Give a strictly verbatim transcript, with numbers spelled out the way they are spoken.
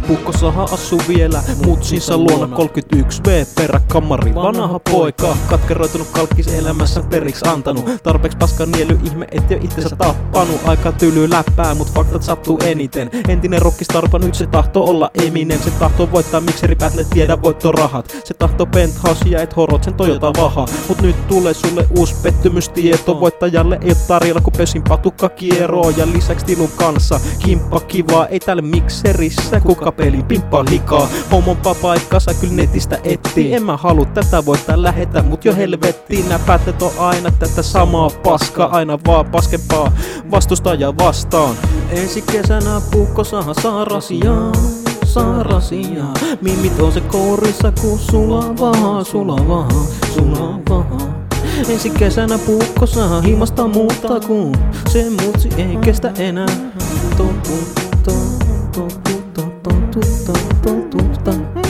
Puukkosaha asuu vielä mutsinsa luona kolmekymmentäyksi V peräkamari. Vanha poika, katkeroitunut kalkkis elämässä periksi antanut. Tarpeeksi paskaa niely ihme, et jo itsensä tappanut. Aika tyly läppää, mut faktat sattuu eniten. Entinen rockistarpa, nyt se tahtoo olla Eminem. Se tahtoo voittaa mikseripätlet, tiedä voittorahat. Se tahtoo penthousia, et horot sen Toyota vaha. Mut nyt tulee sulle uusi pettymystieto. Voittajalle ei oo tarjolla, kun pesin patukka kieroo. Ja lisäks tilun kanssa kimppa kivaa. Ei täällä mikserissä, kuka pelin pimppaa likaa. Homon paikka sä kyllä netistä etsii. En mä halu tätä voittaa lähetä, mut jo helvettiin. Nää päätlet on aina tätä samaa paskaa. Aina vaan paskempaa vastustaja vastaan. Ensi kesänä Puukkosaha saa rasiaa, saa rasiaa. Mimit on se kourissa, kun sulavaa, sulavaa, sulavaa. Ensi kesänä Puukkosaha himasta muuttaa, kun se mutsi ei kestä enää. Totutta, totutta, totutta, totutta.